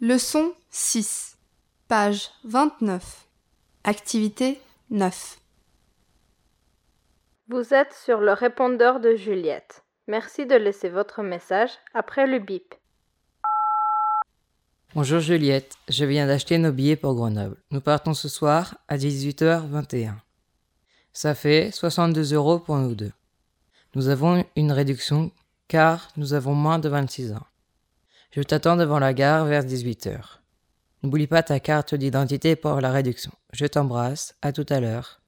Leçon 6, page 29. Activité 9. Vous êtes sur le répondeur de Juliette. Merci de laisser votre message après le bip. Bonjour Juliette, je viens d'acheter nos billets pour Grenoble. Nous partons ce soir à 18h21. Ça fait 62 € pour nous deux. Nous avons une réduction car nous avons moins de 26 ans. Je t'attends devant la gare vers 18h. N'oublie pas ta carte d'identité pour la réduction. Je t'embrasse, à tout à l'heure.